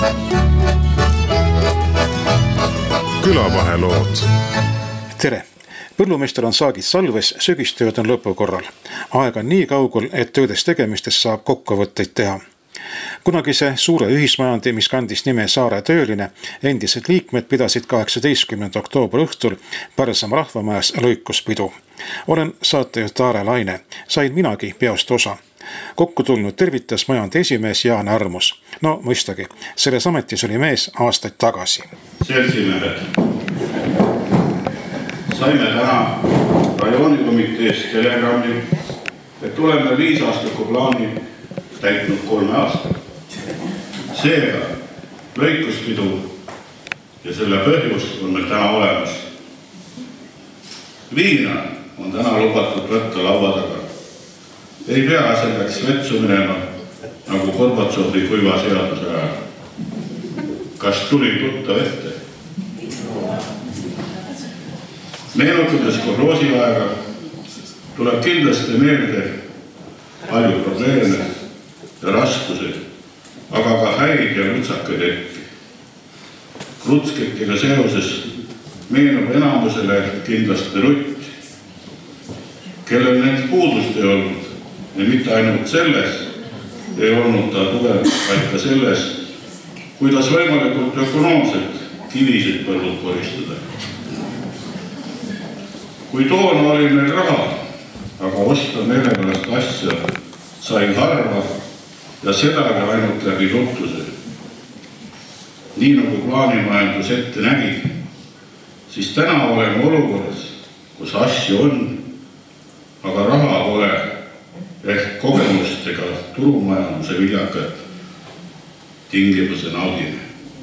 Külavahelood. Tere! Põllumeestel on saagid salves, söögistööd on lõpukorral. Aeg on nii kaugel, et töödes tegemistest saab kokkuvõtteid teha. Kunagise suure ühismajandi, mis kandis nime Saare Tööline, endised liikmed pidasid 18. oktoobri õhtul Pärsamaa rahvamajas lõikuspidu. Olen saatejuht Aare Laine. Sain minagi peost osa. Kokku tulnud tervitas majandi esimees Jaan Armus. No mõistagi, selles ametis oli mees aastaid tagasi. Seltsimehed, saime täna rajoonikomiteest telegrammi, et oleme 5-aastaku plaani täitnud 3 aastat. Seega lõikuspidu ja selle põhjus on meil täna olemas. Viina on täna lubatud võtta laua taga. Ei pea selleks vetsu minema nagu Gorbatšovi kuiva seaduse ajal. Kas tuli tuttav ette? Meenutades korroosi aega tuleb kindlasti meelde palju probleeme ja raskusi, aga ka häid ja lutsakaid hetki. Krutsketega seoses meenub enamusele kindlasti Rutt, kellel need puudust ei olnud ja mitte ainult selles ei olnud ta tugev, vaid ka selles, kuidas võimalikult ökonoomselt kivisid põllud koristada. Kui toona oli meil raha, aga osta meelepärast asja sai harva ja sedagi ainult läbi luttuse. Nii nagu plaanimajandus ette nägi, siis täna oleme olukorras, kus asju on, aga raha pole ehk kogemustega turumajanduse viljakat tingimuse naudime.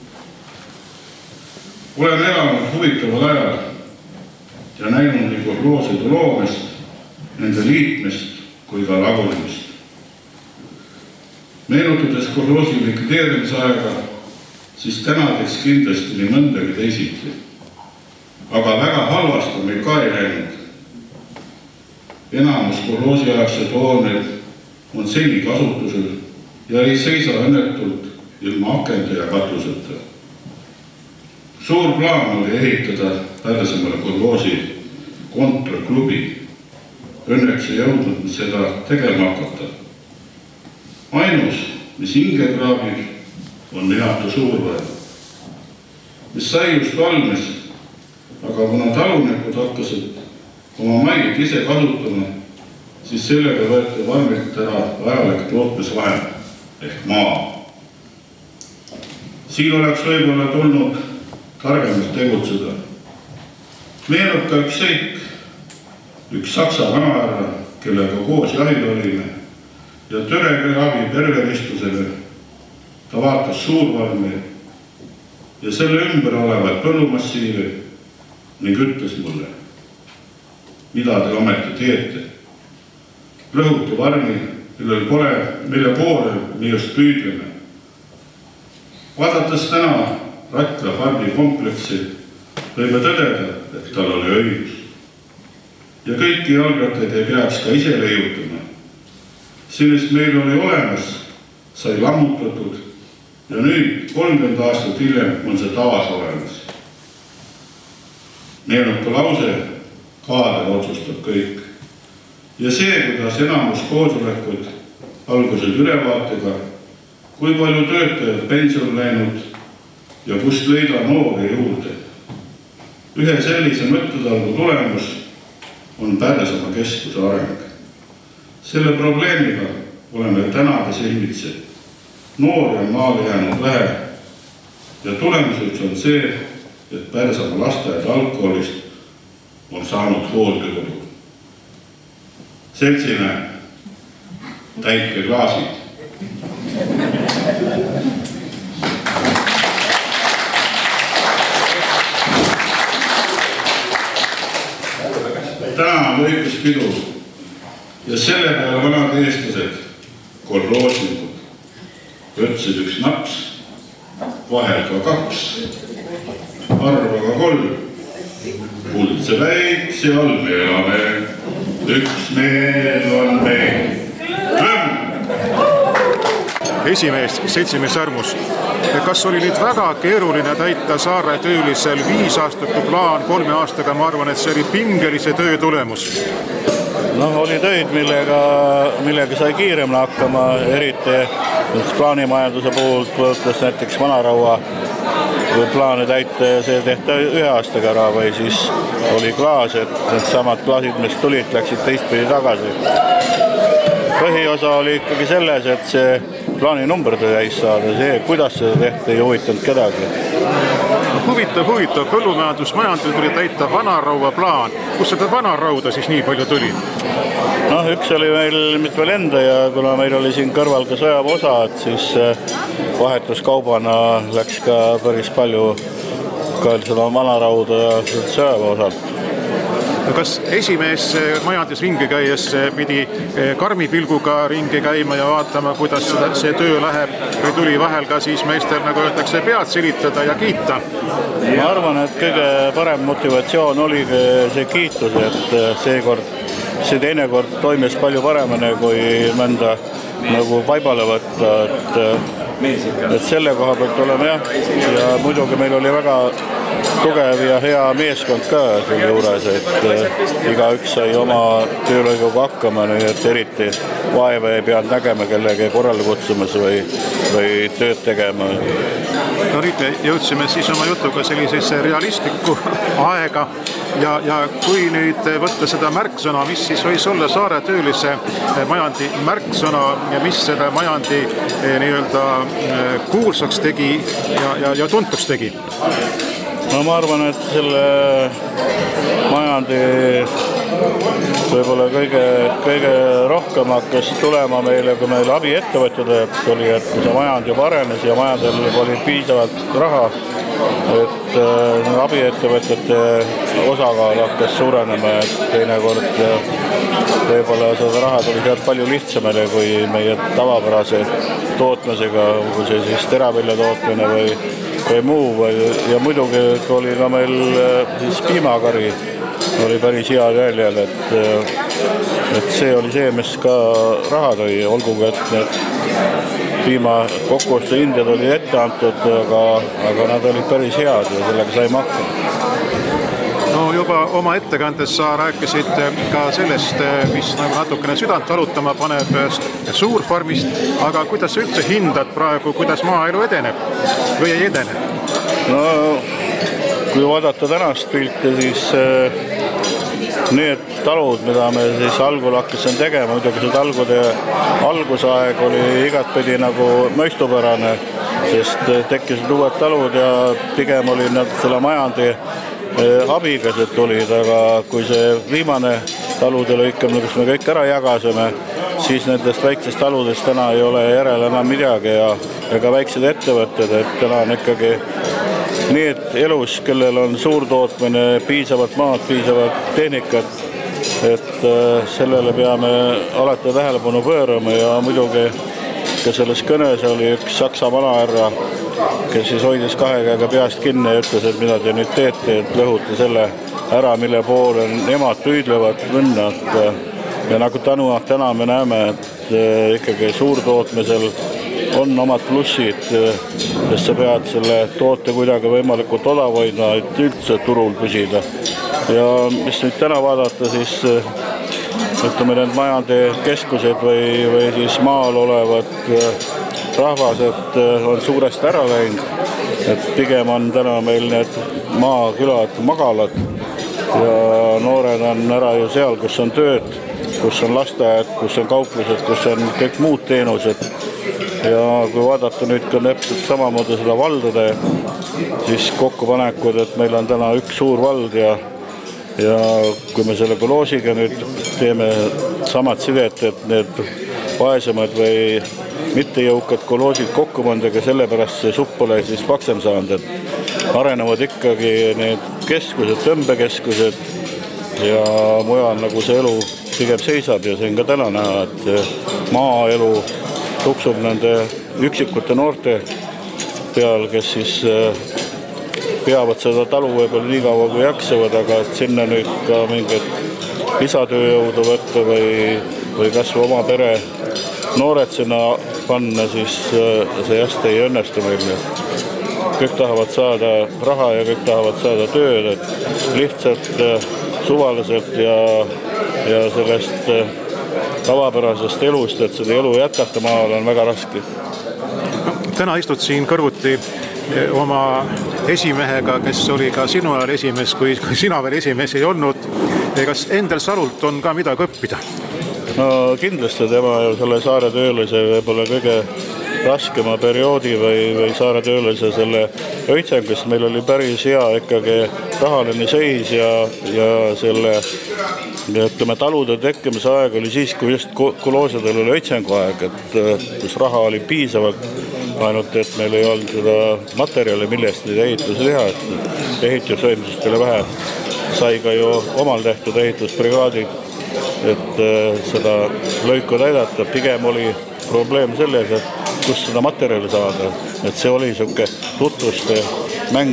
Olen elanud huvitaval ajal ja näinud nii korrooside loomist, nende liitmist kui ka lagunemist. Meenutades korroosi likvideerimise aega, siis täna teeks kindlasti nii mõndagi teisiti. Aga väga halvasti meil ka ei läinud. Enamus korroosi aegsed hooned on seni kasutusel ja ei seisa õnnetult ilma akende ja katuseta. Suur plaan oli ehitada Pärsamaa korroosi kontorklubi. Õnneks ei jõudnud seda tegema hakata. Ainus, mis hinge kraabib, on Neatu Suurväe, mis sai just valmis, aga kuna talunikud hakkasid oma maid ise kasutama, siis sellega võeti varmilt ära vajalik tootmisvahend ehk maa. Siin oleks võib-olla tulnud targemalt tegutseda. Meenub ka üks seik, üks saksa vanahärra, kellega koos jahil olime ja Törega abi perveristusele. Ta vaatas Suurvalmi ja selle ümber olevat põllumassiivi ning ütles mulle, mida te ometi teete. Rõhuti varmi, mille poole me just püüdleme. Vaadates täna Ratla farmi kompleksi, võime tõdeda, et tal oli õigus. Ja kõiki jalgrattaid ei peaks ka ise leiutama. Sellest meil oli olemas, sai lammutatud ja nüüd 30 aastat hiljem on see tavas olemas. Meenub ka lause, kaader otsustab kõik. Ja see, kuidas enamus koosolekud algused ülevaatega, kui palju töötajad pension läinud ja kust leida noori juurde. Ühe sellise mõttetalgu tulemus on Pärsamaa keskuse areng. Selle probleemiga oleme tänagi silmitsi. Noori on maale jäänud vähe ja tulemuseks on see, et Pärsamaa lasteaed algkoolist on saanud hooldekodu. Seltsimehed, täitke klaasid. Täna on lõikuspidu ja selle peale vanad eestlased, korroosnikud, võtsid üks naps, vahel ka 2, arva ka 3. Kuldse väikse all me elame, üks meel on meil. Esimees, seltsimees Armus, Kas oli nüüd väga keeruline täita Saare töölisel 5-aastaku plaan 3 aastaga? Ma arvan, et see oli pingelise töö tulemus. Oli töid, millega sai kiiremini hakkama, eriti plaanimajanduse puhul võttes näiteks Vanaraua plaane täita ja see tehti 1 aastaga ära või siis oli klaas, et need samad klaasid, mis tulid, läksid teistpidi tagasi. Põhiosa oli ikkagi selles, et see plaaninumber täis saada, see, kuidas seda tehti, ei huvitanud kedagi. Huvitav, põllumajandusmajandusel tuli täita Vanaraua plaan. Kus seda Vanarauda siis nii palju tuli? Üks oli meil mitte veel enda ja kuna meil oli siin kõrval ka sõjaväeosa, et siis vahetuskaubana läks ka päris palju ka seda Vanarauda ja sõjaväeosalt. Kas esimees majandis ringi käies pidi karmi pilguga ringi käima ja vaatama, kuidas see töö läheb või tuli vahel ka siis meestel, nagu öeldakse, pead silitada ja kiita? Ma arvan, et kõige parem motivatsioon oli see kiitus, et see teinekord toimis palju paremini kui mõnda nagu vaibale võtta, et selle koha pealt oleme ja muidugi meil oli väga tugev ja hea meeskond ka selle juures, et igaüks sai oma töölõiguga hakkama, nii et eriti vaeva ei peanud nägema kellegi korrale kutsumas või tööd tegema. Nüüd jõudsime siis oma jutuga sellisesse realistlikku aega ja kui nüüd võtta seda märksõna, mis siis võis olla Saare töölise majandi märksõna ja mis seda majandi nii-öelda kuulsaks tegi ja tuntuks tegi? Ma arvan, et selle majandi võib-olla kõige rohkem hakkas tulema meile, kui meil abiettevõtjad oli, et kui see majand juba arenes ja majandil oli piisavalt raha, et abiettevõtjate osakaal hakkas suurenema, et teinekord võib-olla seda raha tuli sealt palju lihtsamale kui meie tavapärase tootmisega, kui see siis teravilja tootmine või muu ja muidugi oli ka meil siis piimakari oli päris hea jäljel, et see oli see, mis ka raha tõi, olgugi, et need piima kokkuostu hinded oli ette antud, aga nad olid päris head ja sellega saime hakkama. Juba oma ettekandes sa rääkisid ka sellest, mis natukene südant valutama paneb suurfarmist, aga kuidas sa üldse hindad praegu, kuidas maaelu edeneb või ei edene? Kui vaadata tänast pilti, siis need talud, mida me siis algul hakkasime tegema, muidugi see talgude algusaeg oli igatpidi nagu mõistupärane, sest tekkisid uued talud ja pigem oli nad selle majandi abiga see tulid, aga kui see viimane talude lõikamine, kus me kõik ära jagasime, siis nendest väiksest taludest täna ei ole järele enam midagi ja ka väiksed ettevõtted, et täna on ikkagi need elus, kellel on suurtootmine, piisavalt maad, piisavalt tehnikat, et sellele peame alati tähelepanu pöörama ja muidugi ka selles kõnes oli üks saksa vanahärra, kes siis hoidis 2 käega peast kinni ja ütles, et mida te nüüd teete, et lõhute selle ära, mille poole nemad püüdlevad minna. Ja nagu täna me näeme, et ikkagi suurtootmisel on omad plussid, sest sa pead selle toote kuidagi võimalikult odav hoidma, et üldse turul püsida. Ja mis nüüd täna vaadata, siis ütleme need majandi keskused või siis maal olevad rahvased on suuresti ära läinud, et pigem on täna meil need maakülad magalad ja noored on ära ju seal, kus on tööd, kus on lasteaed, kus on kauplused, kus on kõik muud teenused. Ja kui vaadata nüüd ka täpselt samamoodi seda valdade, siis kokkupanekud, et meil on täna üks suur vald ja kui me selle koloosiga nüüd teeme samad sidet, et need vaesemad või mittejõukad koloosid kokku pandega, sellepärast see supp pole siis paksem saanud, et arenevad ikkagi need keskused, tõmbekeskused ja mujal nagu see elu pigem seisab ja see on ka täna näha, et maaelu tuksub nende üksikute noorte peal, kes siis peavad seda talu võib-olla nii kaua kui jaksavad, aga et sinna nüüd ka mingit lisatööjõudu võtta või kas või oma pere noored sinna panna, siis see hästi ei õnnestu meil. Kõik tahavad saada raha ja kõik tahavad saada tööd, et lihtsalt suvaliselt ja sellest tavapärasest elust, et seda elu jätkata maal on väga raske. Täna istud siin kõrvuti oma esimehega, kes oli ka sinu ajal esimees, kui sina veel esimees ei olnud. Kas Endel Salult on ka midagi õppida? No kindlasti tema selle saare töölise võib-olla kõige raskema perioodi või saare töölise selle õitsengust. Meil oli päris hea ikkagi rahaline seis ja selle talude tekkimise aeg oli siis, kui just koloosidel oli õitsengu aeg, et raha oli piisavalt, ainult et meil ei olnud seda materjali, millest neid ehitusi teha, et ehitusvõimsust oli vähe. Sai ka ju omal tehtud ehitusbrigaadid, et seda lõiku täidata. Pigem oli probleem selles, et kus seda materjali saada, et see oli niisugune tutvuste mäng.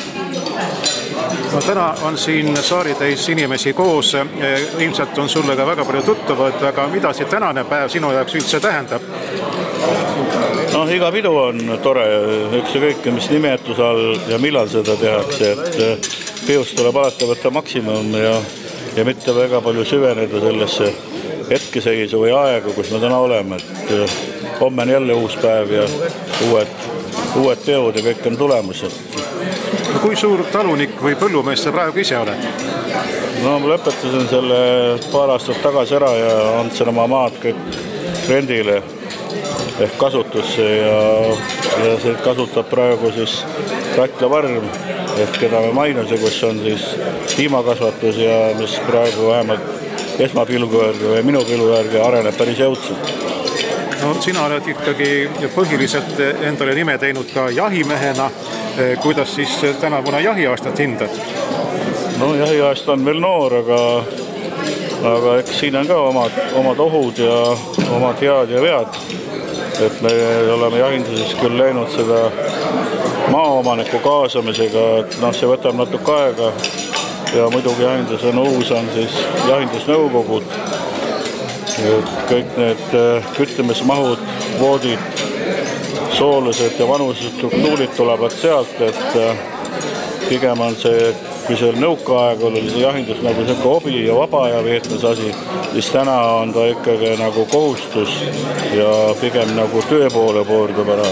No, täna on siin saaritäis inimesi koos, ilmselt on sulle ka väga palju tuttavad, aga mida see tänane päev sinu jaoks üldse tähendab? No, iga pidu on tore, ükskõik mis nimetuse all ja millal seda tehakse, et peost tuleb alati võtta maksimum ja mitte väga palju süveneda sellesse hetkeseisu või aega, kus me täna oleme, et homme on jälle uus päev ja uued peod ja kõik on tulemas. Kui suur talunik või põllumees sa praegu ise oled? No, ma lõpetasin selle paar aastat tagasi ära ja andsin oma maad kõik rendile ehk kasutusse ja see kasutab praegu siis Ratla Varm ehk keda me mainuse, kus on siis tiimakasvatus ja mis praegu vähemalt esmapilgu järgi või minu pilgu järgi areneb päris jõudselt. No, sina oled ikkagi põhiliselt endale nime teinud ka jahimehena. Kuidas siis tänavune jahiaastat hindad? No, jahiaasta on veel noor, aga eks siin on ka omad ohud ja omad head ja vead. Et me oleme jahinduses küll läinud seda maaomaniku kaasamisega, et see võtab natuke aega ja muidugi jahinduse uus on siis jahindusnõukogud. Et kõik need küttimismahud, voodid, soolused ja vanused struktuurid tulevad sealt, et pigem on see, kui see nõukaaeg oli see jahindus nagu selline hobi ja vaba aja veetmise asi, siis täna on ta ikkagi nagu kohustus ja pigem nagu töö poole pöördub ära.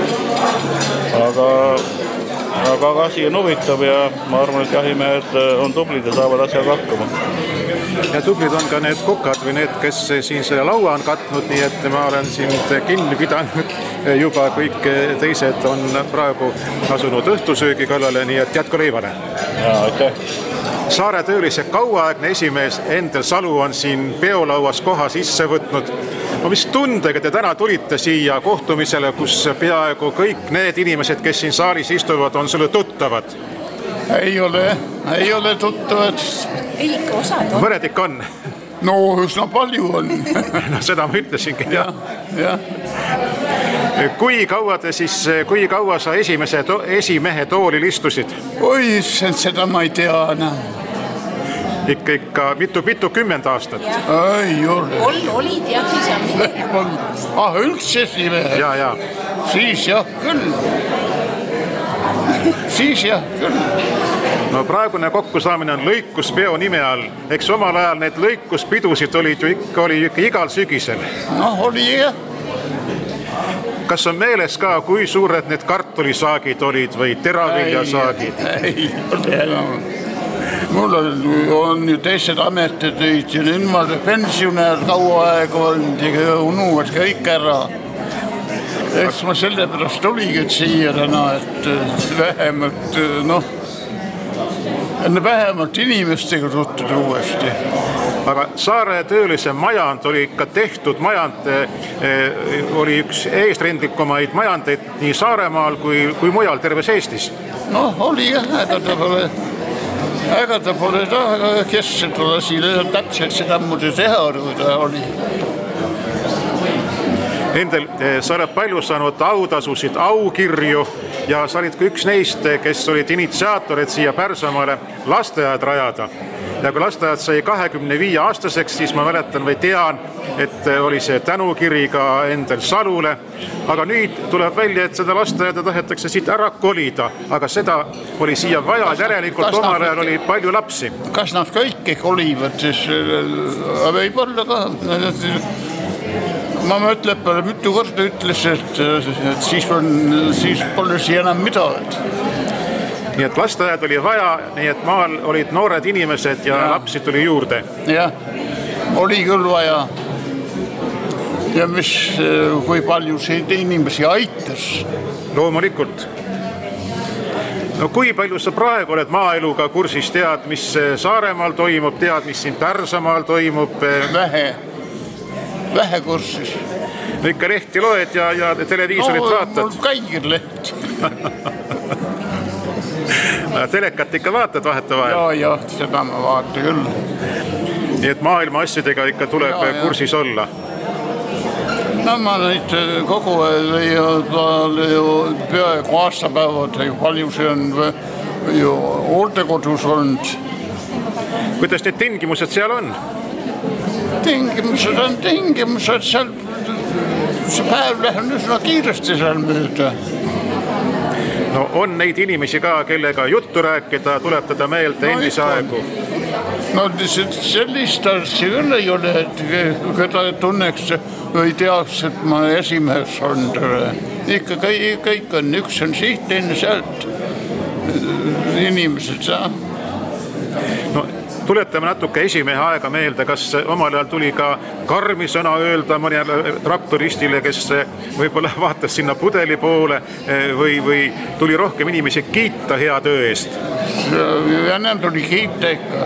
Aga asi on huvitav ja ma arvan, et jahimehed on tublid ja saavad asjaga hakkama. Ja tublid on ka need kokad või need, kes siin selle laua on katnud, nii et ma olen siin kinni pidanud. Juba kõik teised on praegu asunud õhtusöögi kallale, nii et jätku leivale. Ja, aitäh. Saare töölise kauaaegne esimees Endel Salu on siin peolauas koha sisse võtnud. Mis tundega te täna tulite siia kohtumisele, kus peaaegu kõik need inimesed, kes siin saalis istuvad, on sulle tuttavad? Ei ole tuttavad. Ei ikka osad on. Mõned ikka on? No, üsna palju on. No, seda ma ütlesingi. Ja. Kui kaua sa esimehe toolil istusid? Oi, seda ma ei tea. Ikka mitu 10 aastat? Ei ole. Olid jah, siis on midagi. Üldse esimehe? Ja. Siis jah küll. No, praegune kokkusaamine on lõikuspeo nime all. Eks omal ajal need lõikuspidusid oli ikka igal sügisel. No, oli jah. Kas on meeles ka, kui suured need kartulisaagid olid või teraviljasaagid? Ei ole enam. Mul on ju teised ametid ja nüüd ma pensionär kaua aega olnud ja unuvad kõik ära. Eks ma sellepärast oligi siia täna, et vähemalt inimestega tuttuda uuesti. Aga saare töölise majand oli ikka tehtud majand, oli üks eesrindlikumaid majandeid nii Saaremaal kui mujal terves Eestis. No, oli jah, aga ta pole kes seda siin täpselt seda muidu teha, kui ta oli. Endel, sa oled palju saanud autasusid, aukirju ja sa olid ka üks neist, kes olid initsiaatorid siia Pärsamaale lasteaed rajada. ja kui lasteaed sai 25 aastaseks, siis ma mäletan või tean, et oli see tänukiri ka Endel Salule, aga nüüd tuleb välja, et seda lasteaeda tahetakse siit ära kolida, aga seda oli siia vaja, järelikult omal ajal oli palju lapsi. Kas nad kõiki kolivad, siis võib-olla ka. Ma mõtleb, mitu korda ütles, et siis pole siia enam midagi. Nii et lasteaed oli vaja, nii et maal olid noored inimesed ja lapsi tuli juurde. Jah, oli küll vaja. Ja kui palju see inimesi aitas? Loomulikult. No kui palju sa praegu oled maaeluga kursis, tead, mis Saaremaal toimub, tead, mis siin Pärsamaal toimub? Vähe kursis. No ikka lehti loed ja televiisorit vaatad? Mul käigir lehti. Telekat ikka vaatad vahetevahel? Ja, seda ma vaatan küll. Nii et maailma asjadega ikka tuleb kursis olla? No ma neid kogu peaaegu aastapäevad, palju see on ju hooldekodus olnud. Kuidas need tingimused seal on? Tingimused seal, see päev läheb üsna kiiresti seal mööda. No on neid inimesi ka, kellega juttu rääkida, tuletada meelde endise aegu? No sellist asja küll ei ole, et keda tunneks või teaks, et ma esimeheks olnud. Ikka kõik on, üks on siit, teine sealt inimesed saa. No tuletame natuke esimehe aega meelde, kas omal ajal tuli ka karmi sõna öelda mõnele traktoristile, kes võib-olla vaatas sinna pudeli poole või tuli rohkem inimesi kiita hea töö eest? Ennem tuli kiita ikka.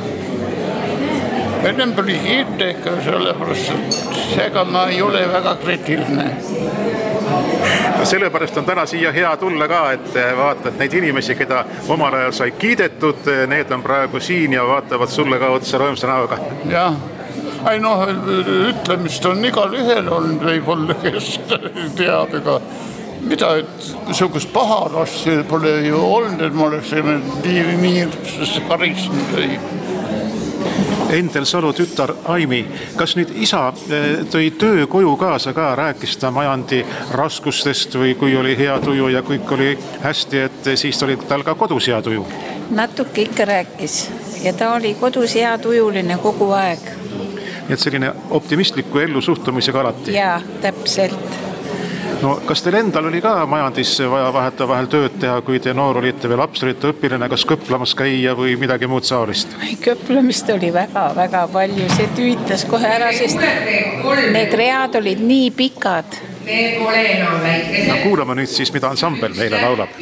Sellepärast, et seega ma ei ole väga kriitiline. Sellepärast on täna siia hea tulla ka, et vaatad neid inimesi, keda omal ajal sai kiidetud, need on praegu siin ja vaatavad sulle ka otsa rõõmsa näoga. Jah, ütlemist on igal ühel olnud võib-olla, kes teab, ega mida, et niisugust paha asja pole ju olnud, et ma oleks nii karisnud või. Endel Salu tütar Aimi, kas nüüd isa tõi töö koju kaasa ka, rääkis ta majandi raskustest või kui oli hea tuju ja kõik oli hästi, et siis oli tal ka kodus hea tuju? Natuke ikka rääkis ja ta oli kodus hea tujuline kogu aeg. Nii et selline optimistliku ellu suhtumisega alati? Jaa, täpselt. No kas teil endal oli ka majandis vaja vahetevahel tööd teha, kui te noor olite või laps olite õpilane, kas köplamas käia või midagi muud saolist? Köplamist oli väga palju, see tüütas kohe ära, sest need read olid nii pikad. No kuulame nüüd siis, mida ansambel meile laulab.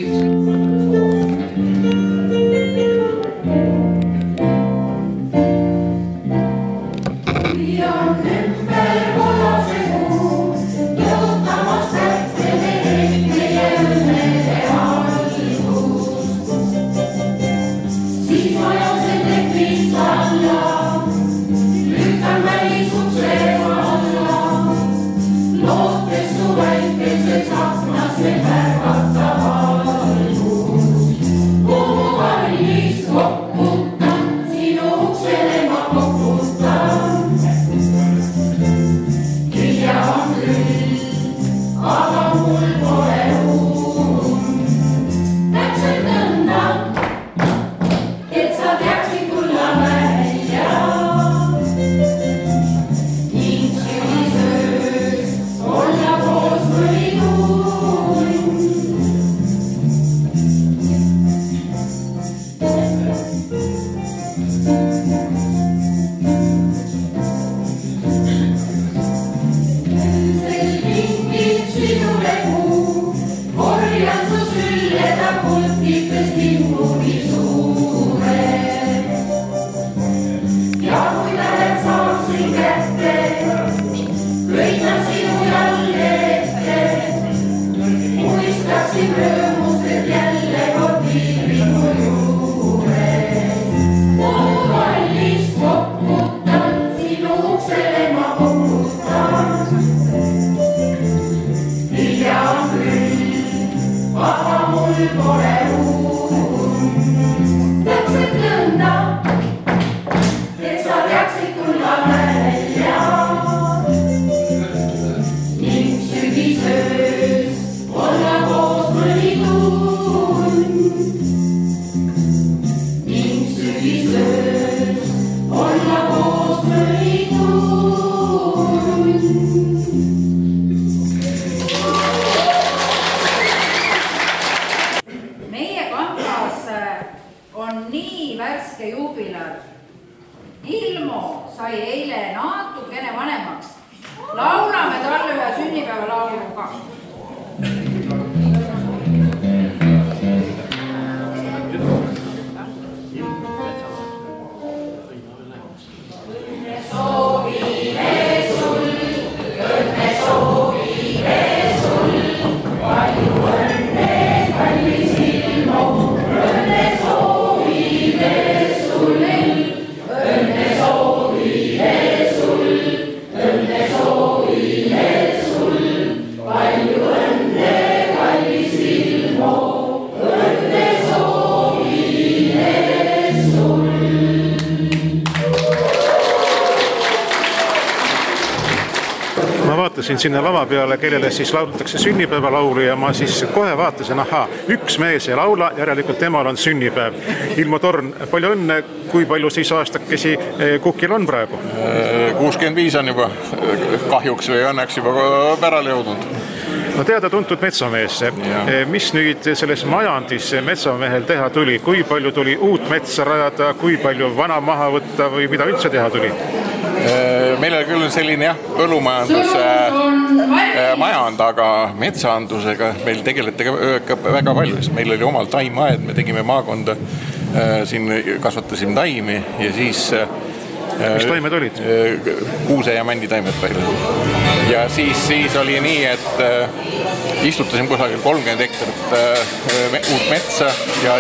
vaatasin sinna lava peale, kellele siis laulatakse sünnipäevalaulu ja ma siis kohe vaatasin, üks mees ei laula, järelikult temal on sünnipäev. Ilmo Torn, palju õnne, kui palju siis aastakesi Kukil on praegu? 65 on juba kahjuks või õnneks juba pärale jõudnud. No teada-tuntud metsamees, mis nüüd selles majandis metsamehel teha tuli? Kui palju tuli uut metsa rajada, kui palju vana maha võtta või mida üldse teha tuli? Meil oli küll selline põllumajandus majand, aga metsaandusega meil tegeleti väga palju, sest meil oli omal taimaed, me tegime maakonda, siin kasvatasime taimi ja siis mis taimed olid? Kuuse ja mänditaimed palju. Ja siis oli nii, et istutasime kusagil 30 hektarit uut metsa ja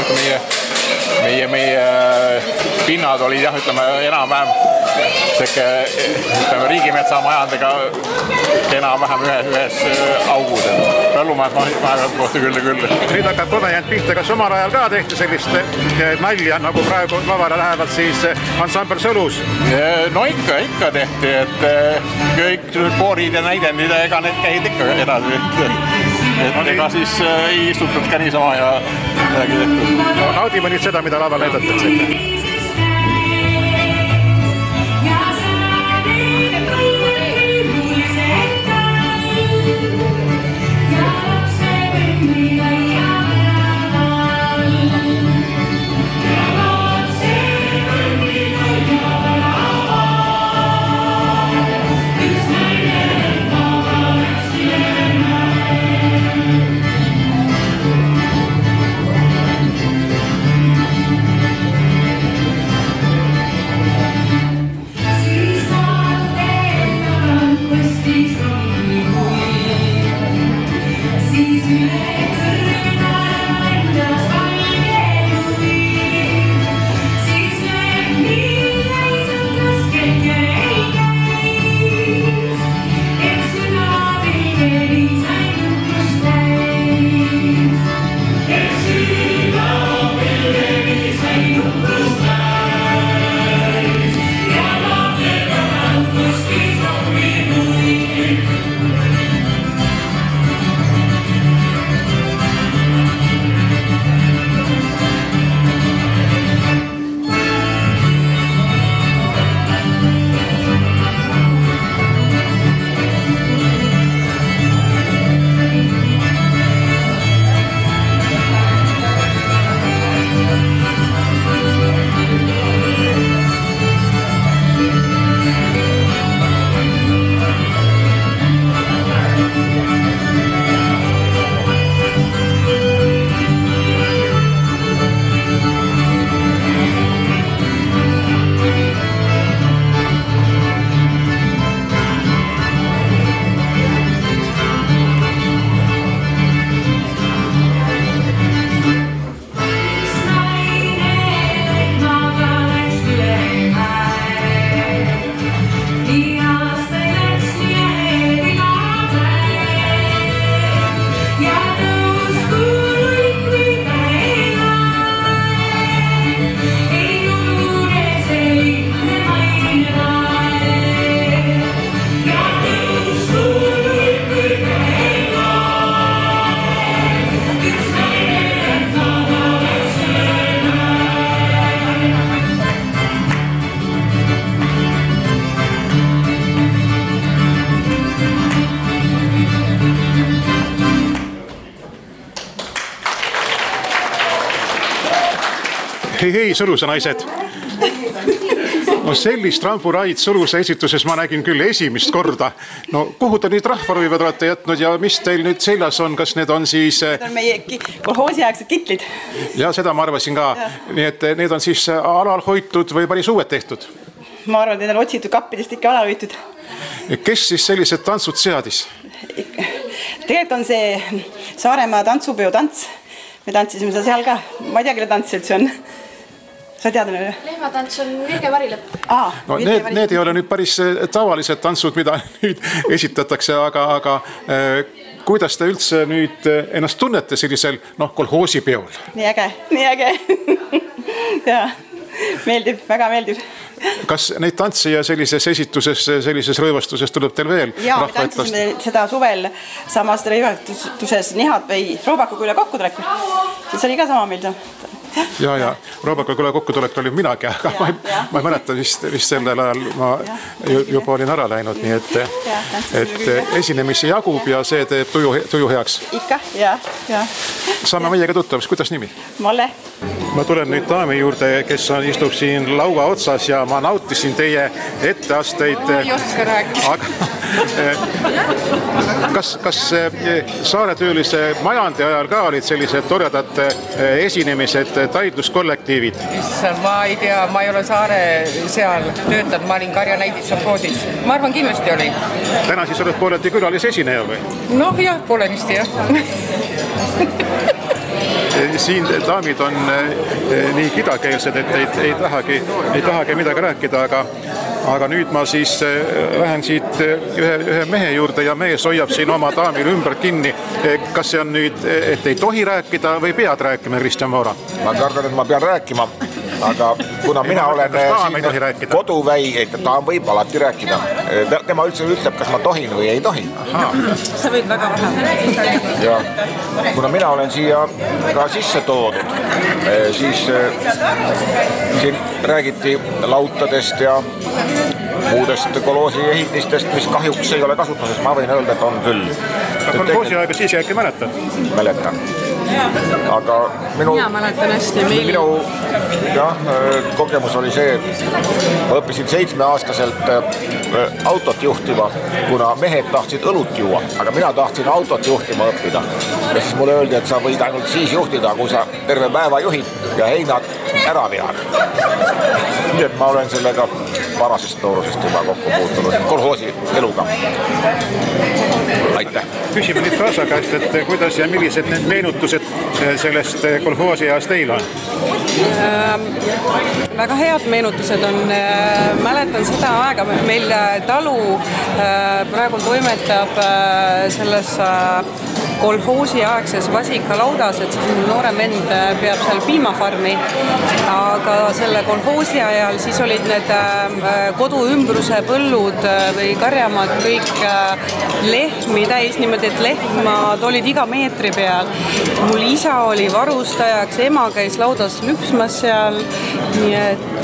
meie pinnad olid enam-vähem riigimetsa majandega enam-vähem ühes augus. Põllumajad kohta küll. Nüüd hakkab kohe jäänud pihta, kas omal ajal ka tehti sellist nalja, nagu praegu lavale lähevad siis ansambel Sõlus? No ikka tehti, et kõik koorid ja näidendid, ega need käid ikka edasi. Ega siis ei istutud ka niisama ja midagi tehtud. Naudime nüüd seda, mida laval näidatakse. Hei, Sõluse naised. No sellist rampuraid Sõluse esituses ma nägin küll esimest korda. No kuhu te nüüd rahvarõivad olete jätnud ja mis teil nüüd seljas on? Kas need on siis... Need on meie kolhoosiaegsed kitlid. Ja seda ma arvasin ka. Nii et need on siis alal hoitud või päris uued tehtud? Ma arvan, et need on otsitud kappidest ikka alal hoitud. Kes siis sellised tantsud seadis? Tegelikult on see Saaremaa tantsupeo tants. Me tantsisime seda seal ka. Ma ei tea, kelle tants üldse on. Sa tead neile? Lehmatants on Virge Varilõpp. No, need ei ole nüüd päris tavalised tantsud, mida nüüd esitatakse, aga kuidas te üldse nüüd ennast tunnete sellisel kolhoosipeol? Nii äge. Ja. Meeldib, väga meeldib. Kas neid tantsija sellises esituses, sellises rõivastuses tuleb teil veel? Jaa, me tantsisime seda suvel samas rõivastuses Nihad või Roobakuküla kokkutulekul. See oli ka sama meeldiv. Ja Roobakuküla kokkutulek oli minagi, aga ma ei mäleta vist sellel ajal ma juba olin ära läinud, nii et esinemisi jagub ja see teeb tuju heaks. Ikka, ja. Saame meiega tuttavaks, kuidas nimi? Molle. Ma tulen nüüd daami juurde, kes istub siin laua otsas ja ma nautisin teie etteasteid. Ei oska rääkida. Kas Saaretöölise majandi ajal ka olid sellised toredad esinemised, taidluskollektiivid? Ma ei tea, ma ei ole Saare seal töötanud, ma olin Karja näidis sofoosis. Ma arvan, kindlasti oli. Täna siis oled pooleti külalise või? Noh jah, poolenisti jah. Siin daamid on nii kidakeelsed, et ei tahagi midagi rääkida, aga nüüd ma siis lähen siit ühe mehe juurde ja mees hoiab siin oma daamil ümber kinni. Kas see on nüüd, et ei tohi rääkida või pead rääkima, Kristjan Voora? Ma kardan, et ma pean rääkima, aga kuna mina olen siin koduväi, et ta võib alati rääkida. Tema üldse ütleb, kas ma tohin või ei tohi. Sa võid väga vähe. Ja kuna mina olen siia ka sisse toodud, siis siin räägiti lautadest ja muudest kolhoosi ehitistest, mis kahjuks ei ole kasutuses. Ma võin öelda, et on küll. Kolhoosi aega siis äkki mäletad? Mäletan. Aga minu kogemus oli see, et ma õppisin 7-aastaselt autot juhtima, kuna mehed tahtsid õlut juua, aga mina tahtsin autot juhtima õppida. Ja siis mulle öeldi, et sa võid ainult siis juhtida, kui sa terve päeva juhid ja heinad ära vead. Nii et ma olen sellega varasest noorusest juba kokku puutunud kolhoosi eluga. Aitäh. Küsime nüüd kaasa käest, et kuidas ja millised need meenutused sellest kolhoosi ajast teil on? Väga head meenutused on. Mäletan seda aega, meil talu praegu toimetab selles kolhoosi aegses vasikalaudas, et siis noorem vend peab seal piimafarmi, aga selle kolhoosi ajal siis olid need kodu ümbruse põllud või karjamaad kõik lehmi täis niimoodi, et lehmad olid iga meetri peal. Mul isa oli varustajaks, ema käis laudas lüpsmas seal, nii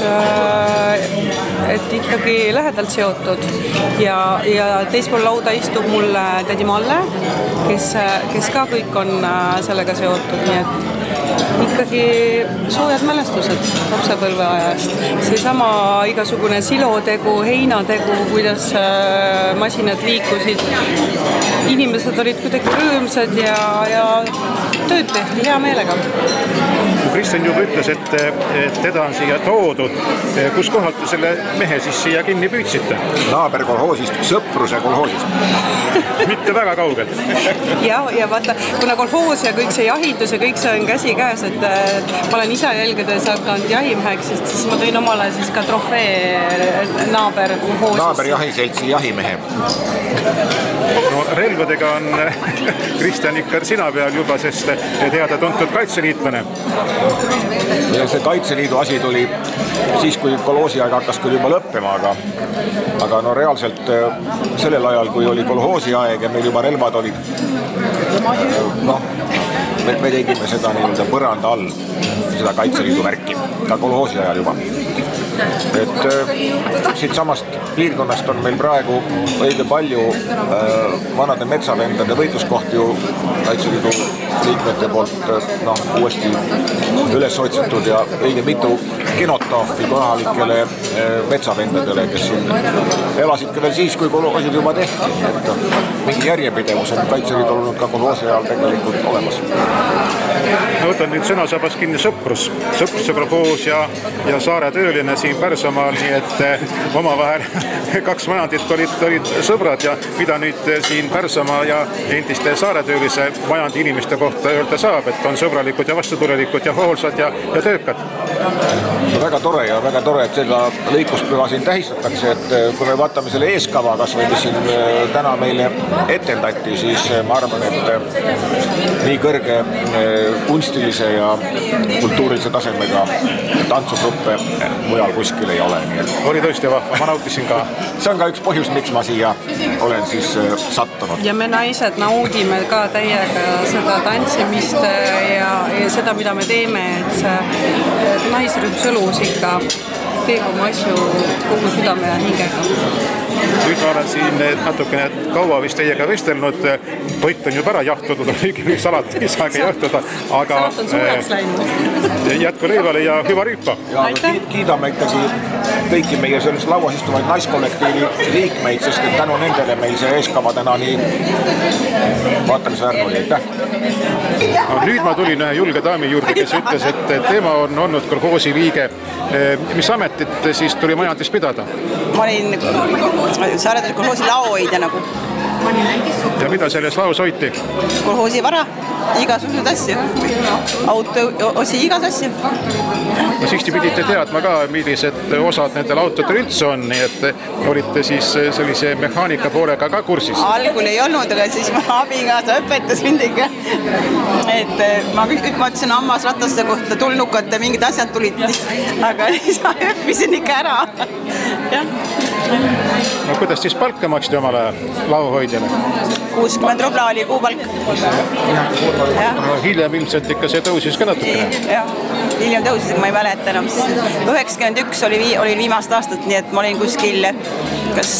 et ikkagi lähedalt seotud. Ja teispool lauda istub mul tädi Malle, kes ka kõik on sellega seotud, nii et ikkagi soojad mälestused lapsepõlve ajast. Seesama igasugune silotegu, heinategu, kuidas masinad liikusid. Inimesed olid kuidagi rõõmsad ja tööd tehti hea meelega. Kristjan juba ütles, et teda on siia toodud. Kus kohalt te selle mehe siis siia kinni püüdsite? Naaberkolhoosist, Sõpruse kolhoosist. Mitte väga kaugelt. Ja vaata, kuna kolhoos ja kõik see jahitus ja kõik see on käsi käes, et ma olen isa jälgedes hakanud jahimeheks, sest siis ma tõin omale siis ka trofee naaberkolhoosist. Naaberjahiseltsi jahimehe. No relvadega on Kristjan ikka sina peal juba, sest teada tuntud kaitseliitlane. Ja see Kaitseliidu asi tuli siis, kui kolhoosi aeg hakkas küll juba lõppema, aga no reaalselt sellel ajal, kui oli kolhoosi aeg ja meil juba relvad olid, me tegime seda nii-öelda põranda all, seda Kaitseliidu värki, ka kolhoosi ajal juba. Et siit samast piirkonnast on meil praegu õige palju vanade metsavendade võitluskohti ju Kaitseliidu liikmete poolt uuesti üles otsitud ja õige mitu kinotaafi kohalikele metsavendadele, kes siin elasid ka veel siis, kui kolhoosid juba tehti. Et mingi järjepidevus on Kaitseliidu olnud ka kolhoosi ajal tegelikult olemas. Ma võtan nüüd sõnasabas kinni Sõpruse kolhoos ja Saaretööline siin Pärsamaal, nii et omavahel 2 majandit olid sõbrad ja mida nüüd siin Pärsamaa ja endiste Saaretöölise majandi inimeste kohta öelda saab, et on sõbralikud ja vastutulelikud ja hoolsad ja töökad. Väga tore ja väga tore, et seda lõikuspüha siin tähistatakse, et kui me vaatame selle eeskava kas või mis siin täna meile etendati, siis ma arvan, et nii kõrge kunstilise ja kultuurilise tasemega tantsugruppe mujal kuskil ei ole. Oli tõesti vahva, ma nautisin ka. See on ka üks põhjus, miks ma siia olen siis sattunud. Ja me naised naudime ka täiega seda tantsimist ja seda, mida me teeme, et see naisrühm Sõlus ikka teeb oma asju kogu südame ja hingega. Nüüd ma olen siin natukene kaua vist teiega vestelnud, toit on juba ära jahtunud, õige salat ei saagi jahtuda, aga salat on suureks läinud. Jätku leivale ja hüva rüüpa. Ja kiidame ikkagi kõiki meie selles lauas istuvaid naiskollektiivi liikmeid, sest et tänu nendele meil see eeskava täna nii vaatamisväärne oli. Aitäh! Nüüd ma tulin ühe julge daami juurde, kes ütles, et teema on olnud kolhoosi liige. Mis ametit siis tuli majandis pidada? Ma olin Saaremaa kolhoosi laohoidja nagu. Ja mida selles laos hoiti? Kolhoosi vara, igasugused asju. Autoosi igas asju. No siis te pidite teadma ka, millised osad nendel autodel üldse on, nii et olite siis sellise mehaanika poolega ka kursis? Algul ei olnud, aga siis ma abikaasa õpetas mind ikka. Et ma ütlesin hammasrataste kohta tulnukate, mingid asjad tulid, aga siis ma õppisin ikka ära. No kuidas siis palka maksti omale laohoidjale? 60 rubla oli kuupalk. No, hiljem ilmselt ikka see tõusis ka natukene. Jah, hiljem tõusis, ma ei mäleta enam. 91 oli viimast aastat, nii et ma olin kuskil kas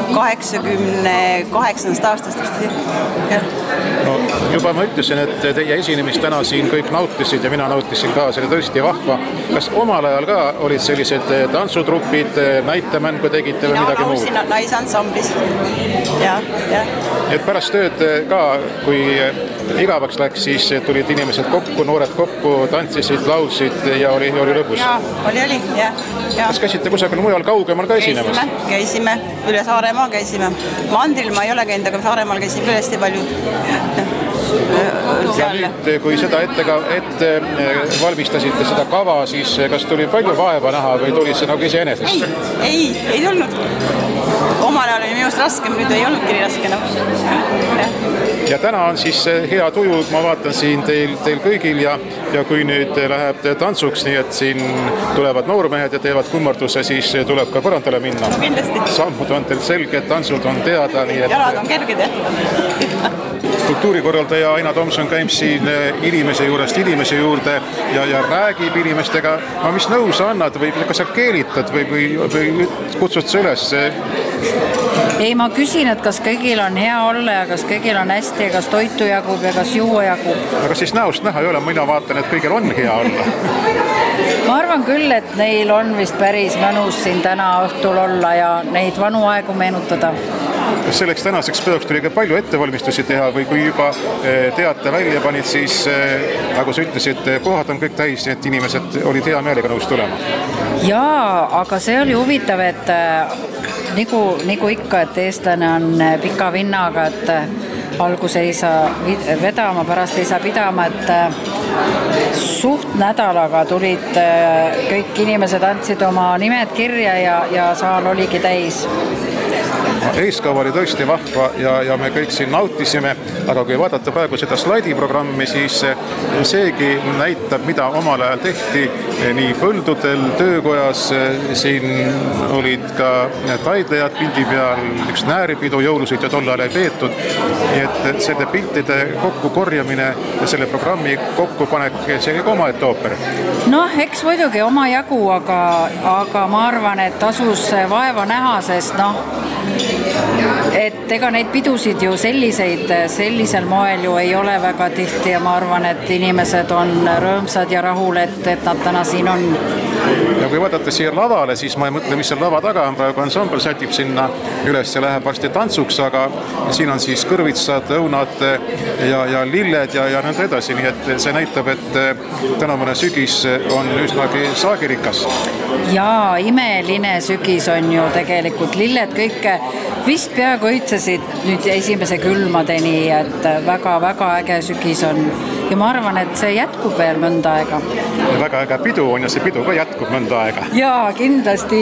88. aastast. No, juba ma ütlesin, et teie esinemist täna siin kõik nautisid ja mina nautisin ka, see oli tõesti vahva. Kas omal ajal ka olid sellised tantsutrupid, näitemängu tegite või midagi muud? Ja, naisansamblis. Ja. Et pärast tööd ka, kui igavaks läks, siis tulid inimesed kokku, noored kokku, tantsisid, laulsid ja oli lõbus. Ja, oli, ja. Kas käisite kusagil mujal kaugemal ka esinemas? Käisime, üle Saaremaa käisime. Mandril ma ei ole käinud, aga Saaremaal käisime hästi palju. Ja nüüd, kui seda ette valmistasite seda kava, siis kas tuli palju vaeva näha või tuli see nagu iseenesest? Ei tulnud. Omal ajal oli minust raskem, nüüd ei olnudki nii raske. Ja täna on siis hea tuju, ma vaatan siin teil kõigil ja kui nüüd läheb tantsuks, nii et siin tulevad noormehed ja teevad kummarduse, siis tuleb ka põrandale minna. Kindlasti. Sammud on teil selged, tantsud on teada. Jalad on kerged, jah. Kultuurikorraldaja Aina Tomson käib siin inimese juurest inimese juurde ja räägib inimestega. No, mis nõu sa annad või kas sa keelitad või kutsud sa üles? Ei, ma küsin, et kas kõigil on hea olla ja kas kõigil on hästi ja kas toitu jagub ja kas juua jagub. Aga siis näost näha ei ole, mina vaatan, et kõigil on hea olla. Ma arvan küll, et neil on vist päris mõnus siin täna õhtul olla ja neid vanu aegu meenutada. Kas selleks tänaseks peoks tuli ka palju ettevalmistusi teha või kui juba teate välja panid, siis nagu sa ütlesid, kohad on kõik täis, et inimesed olid hea meelega nõus tulema? Jaa, aga see oli huvitav, et nagu ikka, et eestlane on pika vinnaga, et algus ei saa vedama, pärast ei saa pidama, et suht nädalaga tulid kõik inimesed, andsid oma nimed kirja ja saal oligi täis. Eeskava oli tõesti vahva ja me kõik siin nautisime, aga kui vaadata praegu seda slaidiprogrammi, siis seegi näitab, mida omal ajal tehti nii põldudel, töökojas, siin olid ka taidlejad pildi peal, üks nääripidu, jõulusid ja tol ajal ei peetud, nii et selle piltide kokkukorjamine ja selle programmi kokkupanek, see oli ka omaette ooper. Noh, eks muidugi oma jagu, aga ma arvan, et tasus vaeva näha, sest et ega neid pidusid ju sellisel moel ju ei ole väga tihti ja ma arvan, et inimesed on rõõmsad ja rahul, et nad täna siin on. Ja kui vaadata siia lavale, siis ma ei mõtle, mis seal lava taga on, praegu ansambel sätib sinna üles ja läheb varsti tantsuks, aga siin on siis kõrvitsad, õunad ja lilled ja nõnda edasi, nii et see näitab, et tänavune sügis on üsnagi saagirikas. Jaa, imeline sügis on ju tegelikult lilled kõike vist peaaegu õitsesid nüüd esimese külmadeni, et väga-väga äge sügis on ja ma arvan, et see jätkub veel mõnda aega. Väga äge pidu on ja see pidu ka jätkub mõnda aega. Jaa, kindlasti.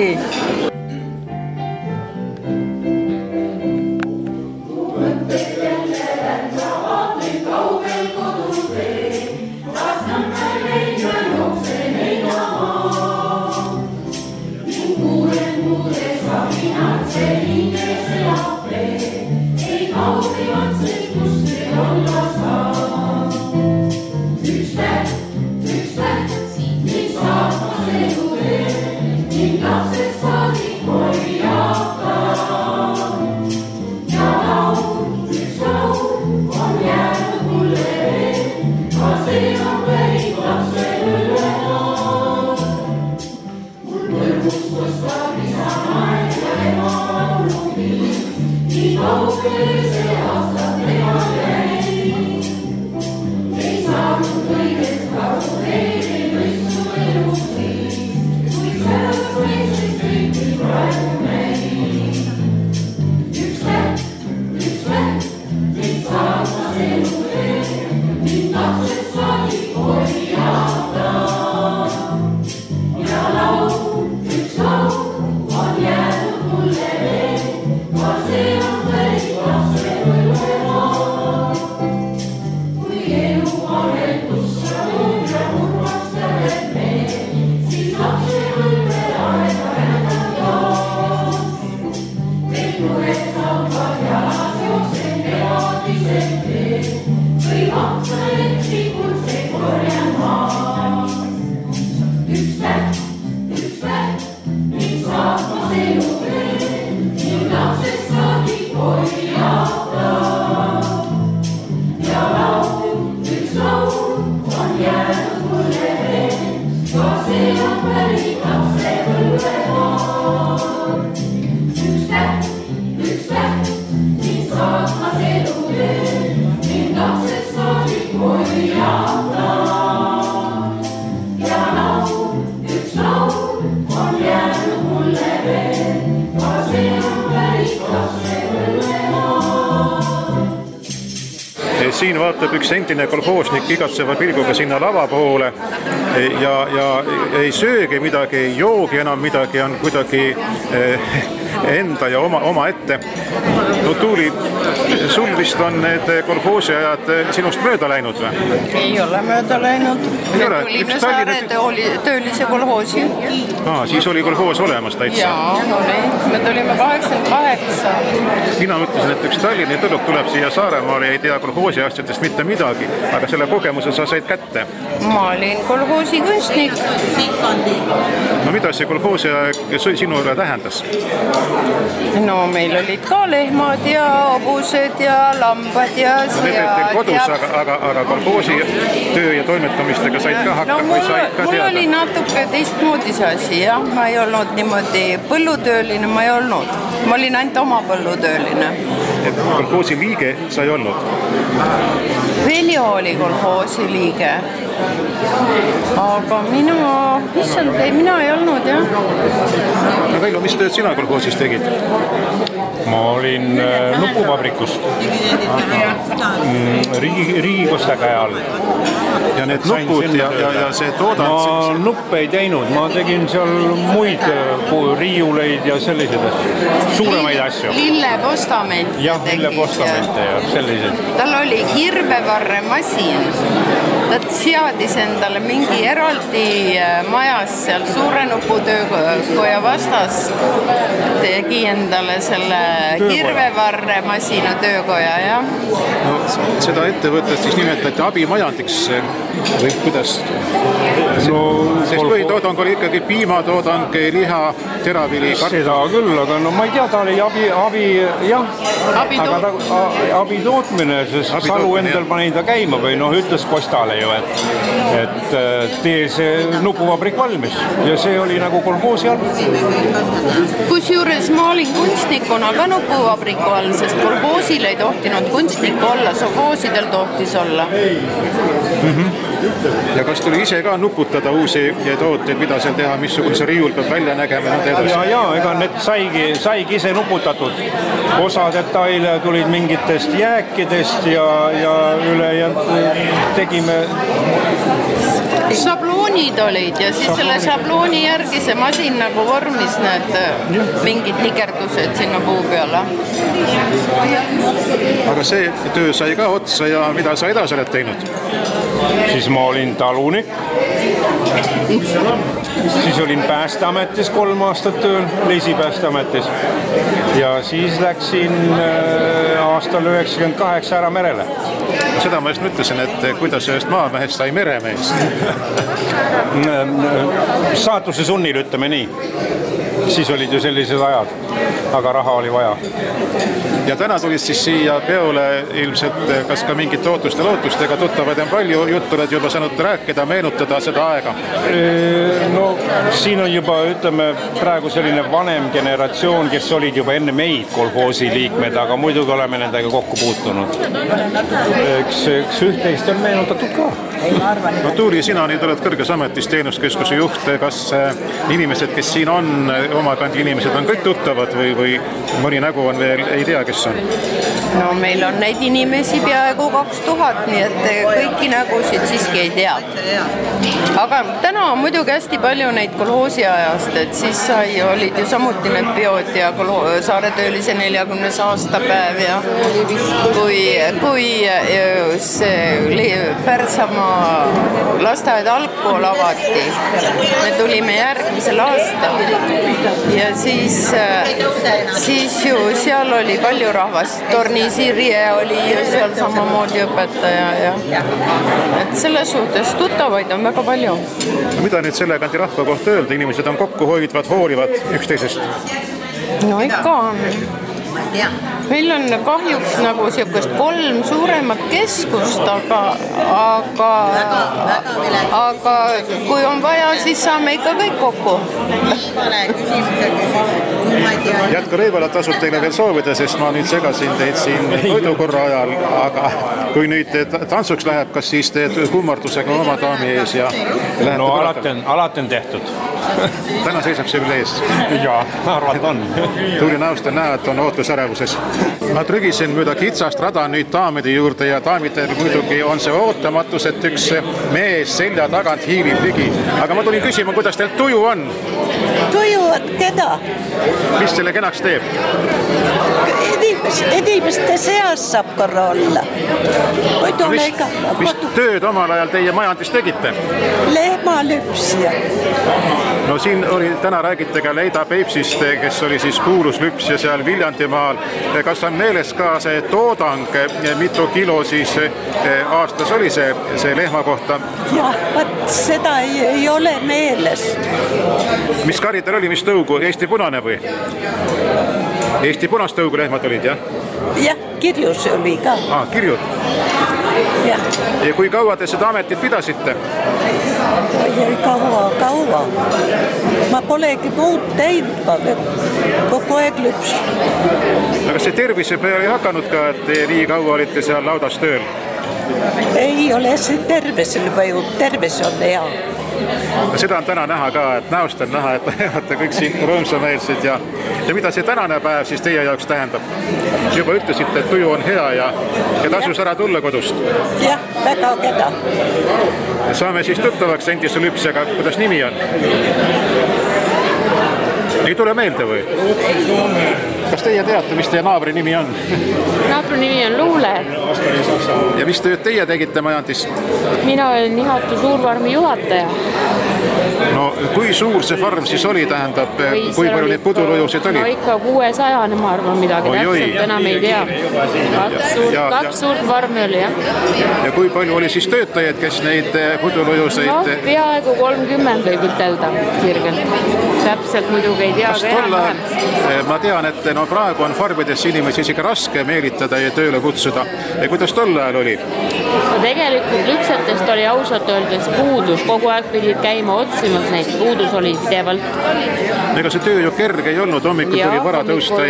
Siin vaatab üks endine kolhoosnik igatseva pilguga sinna lava poole ja ei söögi midagi, ei joogi enam midagi, on kuidagi enda ja oma ette. No Tuuli, sul vist on need kolhoosi ajad sinust mööda läinud või? Ei ole mööda läinud. Me tulime Saare töölise kolhoosi. Siis oli kolhoos olemas täitsa? Jaa, oli. Me tulime 88. Mina mõtlesin, et üks Tallinni tõluk tuleb siia Saaremaale ja ei tea kolhoosi asjadest mitte midagi, aga selle kogemuse sa said kätte. Ma olin kolhoosi kunstnik. No mida see kolhoosi aeg sinule tähendas? No meil olid ka lehmad ja hobused ja lambad ja sead. Need olid kodus, aga kolhoosi töö ja toimetamistega said ka hakkama või said ka teada? Mul oli natuke teistmoodi see asi, jah. Ma ei olnud niimoodi põllutööline, ma ei olnud. Ma olin ainult oma põllutööline. Et kolhoosi liige sa ei olnud? Veljo oli kolhoosi liige. Aga mina ei olnud, jah. No Veljo, mis tööd sina kolhoosis tegid? Ma olin nupuvabrikust Riigikosta käe all. Ja need nupud ja see toodang? Ma nuppe ei teinud, ma tegin seal muid riiuleid ja selliseid asju, suuremaid asju. Lillepostamente. Jah, lillepostamente ja sellised. Tal oli kirvevarremasin. Ta seadis endale mingi eraldi majas seal suure nuputöökoja vastas. Tegi endale selle kirvevarremasina töökoja, jah. No, seda ettevõtet siis nimetati abimajandiks või kuidas? No, sest põhitoodang oli ikkagi piimatoodang, liha, teravili, kartul. Seda küll, aga no ma ei tea, ta oli abi tootmine, sest Salu endal pani ta käima või ütles Kostale peale ju, et tee see nupuvabrik valmis ja see oli nagu kolhoosi algus. Kusjuures ma olin kunstnikuna ka nupuvabriku all, sest kolhoosil ei tohtinud kunstnikku olla, sovhoosidel tohtis olla. Ja kas tuli ise ka nuputada uusi tooteid, mida seal teha, missugune see riiul peab välja nägema? Ja, ega need saigi ise nuputatud. Osa detaile tulid mingitest jääkidest ja ülejäänud tegime... Šabloonid olid ja siis selle šablooni järgi see masin nagu vormis need mingid nikerdused sinna puu peale. Aga see töö sai ka otsa ja mida sa edasi oled teinud? Siis ma olin talunik. Siis olin Päästeametis 3 aastat tööl, Leisi Päästeametis. Ja siis läksin aastal 98 ära merele. Seda ma just mõtlesin, et kuidas ühest maamehest sai meremees. Saatuse sunnil, ütleme nii. Siis olid ju sellised ajad, aga raha oli vaja. Ja täna tulid siis siia peole ilmselt kas ka mingit ootust ja lootustega tuttavad ja palju juttu oled juba saanud rääkida, meenutada seda aega? No siin on juba, ütleme, praegu selline vanem generatsioon, kes olid juba enne meid kolhoosi liikmed, aga muidugi oleme nendega kokku puutunud. Eks üht-teist on meenutatud ka. No Tuuli, sina nüüd oled kõrges ametis teenuskeskuse juht. Kas inimesed, kes siin on, oma kandi inimesed on kõik tuttavad või mõni nägu on veel, ei tea, kes on? No meil on neid inimesi peaaegu 2000, nii et kõiki nägusid siiski ei tea. Aga täna on muidugi hästi palju neid kolhoosi ajast, et siis olid ju samuti need peod ja Saaretöölise 40. aastapäev ja kui see Pärsamaa lasteaed algkool avati. Me tulime järgmisel aastal ja siis ju seal oli palju rahvast. Torni Sirje oli ju seal samamoodi õpetaja ja et selles suhtes tuttavaid on väga palju. Mida nüüd selle kandi rahva kohta öelda? Inimesed on kokku hoidvad, hoolivad üksteisest? No ikka on. Meil on kahjuks nagu siukest 3 suuremat keskust, aga kui on vaja, siis saame ikka kõik kokku. Jätku Reivala tasub teile veel soovida, sest ma nüüd segasin teid siin toidukorra ajal, aga kui nüüd tantsuks läheb, kas siis teed kummardusega oma daami ees ja läheb? No alati on tehtud. Täna seisab see veel ees? Jaa, arvat on. Tuuli näost on näha, et on ootusärevuses. Ma trügisin mööda kitsast rada nüüd daamide juurde ja daamidel muidugi on see ootamatus, et üks mees selja tagant hiilib ligi. Aga ma tulin küsima, kuidas teil tuju on? Tuju on keda? Mis teile kenaks teeb? Inimeste seas saab korra olla. Mis tööd omal ajal teie majandis tegite? Lehmalüpsja. No siin oli, täna räägite ka Leida Peipsist, kes oli siis kuulus lüpsja seal Viljandimaal. Kas on meeles ka see toodang, mitu kilo siis aastas oli see lehma kohta? Jah, seda ei ole meeles. Mis kari teil oli, mis tõugu? Eesti punane või? Eesti punast tõugu lehmad olid, jah? Jah, kirjus oli ka. Kirjud? Jah. Ja kui kaua te seda ametit pidasite? Kaua. Ma polegi muud teinud, kogu aeg lüpsnud. Aga see tervise peale ei hakanud ka, et te nii kaua olite seal laudas tööl? Ei ole see tervisele mõjud, tervis on hea. Seda on täna näha ka, et näost on näha, et olete kõik siin rõõmsameelsed ja mida see tänane päev siis teie jaoks tähendab? Juba ütlesite, et tuju on hea ja tasus ära tulla kodust? Jah, väga keda. Saame siis tuttavaks endise lüpsjaga, kuidas nimi on? Ei tule meelde või? Kas teie teate, mis teie naabri nimi on? Naabri nimi on Luule. Ja mis tööd teie tegite majandis? Mina olen Ihatu suurfarmi juhataja. No kui suur see farm siis oli, tähendab, kui palju neid pudulojusid oli? No ikka 600, ma arvan midagi, täpselt enam ei tea. 2 suurt farmi oli, jah. Ja kui palju oli siis töötajaid, kes neid pudulojuseid? No peaaegu 30 võib ütelda sirgelt. Täpselt muidugi ei tea, aga enam vähem. Ma tean, et no praegu on farmidesse inimesi isegi raske meelitada ja tööle kutsuda. Ja kuidas tol ajal oli? No tegelikult lüpsetest oli ausalt öeldes puudus, kogu aeg pidid käima otsimas neid, puudus oli pidevalt. Ega see töö ju kerge ei olnud, hommikul tuli vara tõusta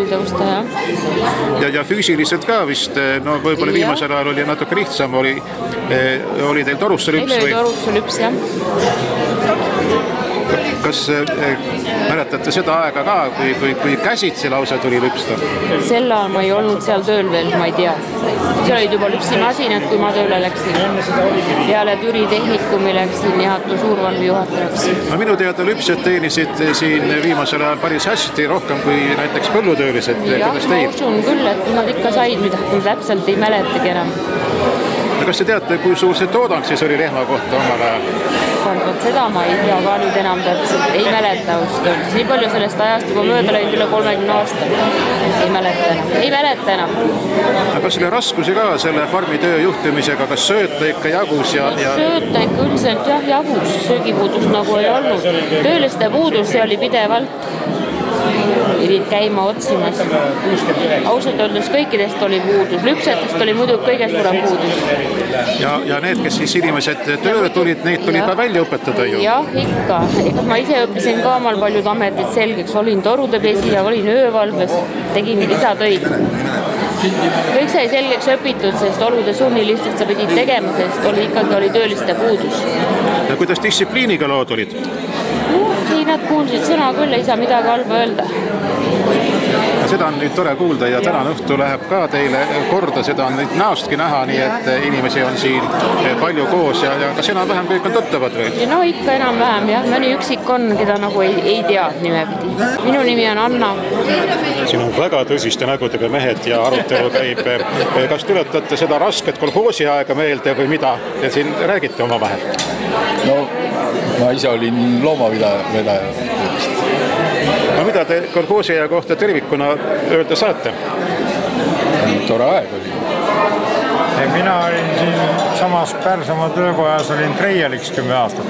ja füüsiliselt ka vist, no võib-olla viimasel ajal oli natuke lihtsam, oli teil torusse lüps või? Meil oli torusse lüps, jah. Kas mäletate seda aega ka, kui käsitsi lausa tuli lüpsta? Sel ajal ma ei olnud seal tööl veel, ma ei tea. See olid juba lüpsimasinad, kui ma tööle läksin. Peale Türi tehnikumi läksin Jaatu Suurvalvi juhatajaks. No minu teada lüpsjad teenisid siin viimasel ajal päris hästi, rohkem kui näiteks põllutöölised. Jah, ma usun küll, et nad ikka said, mida täpselt ei mäletagi enam. Kas te teate, kui suur see toodang siis oli lehma kohta omal ajal? Seda ma ei tea ka nüüd enam täpselt, ei mäleta ausalt. Nii palju sellest ajast juba mööda lõid üle 30 aasta. Ei mäleta enam. Aga kas oli raskusi ka selle farmi töö juhtimisega, kas sööta ikka jagus? Sööta ikka üldiselt jah jagus, söögipuudust nagu ei olnud. Tööliste puudus see oli pidevalt. Pidid käima otsimas. Ausalt öeldes kõikidest oli puudus. Lüpsetest oli muidu kõige suurem puudus. Ja need, kes siis inimesed tööle tulid, neid tuli ka välja õpetada ju? Jah, ikka. Ma ise õppisin ka omal paljud ametid selgeks. Olin torudepesija, olin öövalves, tegin lisatöid. Kõik sai selgeks õpitud, sest olude sunnilistest sa pidid tegema, sest oli tööliste puudus. Ja kuidas distsipliiniga lood olid? Nad kuulsid sõna küll, ei saa midagi halba öelda. Seda on nüüd tore kuulda ja täna õhtu läheb ka teile korda, seda on nüüd näostki näha, nii et inimesi on siin palju koos ja kas enam-vähem kõik on tuttavad või? No ikka enam-vähem jah, mõni üksik on, keda nagu ei tea nimepidi. Minu nimi on Anna. Siin on väga tõsiste nägudega mehed ja arutelu käib. Kas tuletate seda rasket kolhoosi aega meelde või mida te siin räägite oma vahel? No, ma ise olin loomavedaja. No mida te kolhoosi aja kohta tervikuna öelda saate? Tore aeg oli. Mina olin siin samas Pärsamaa töökojas, olin treialiks 10 aastat.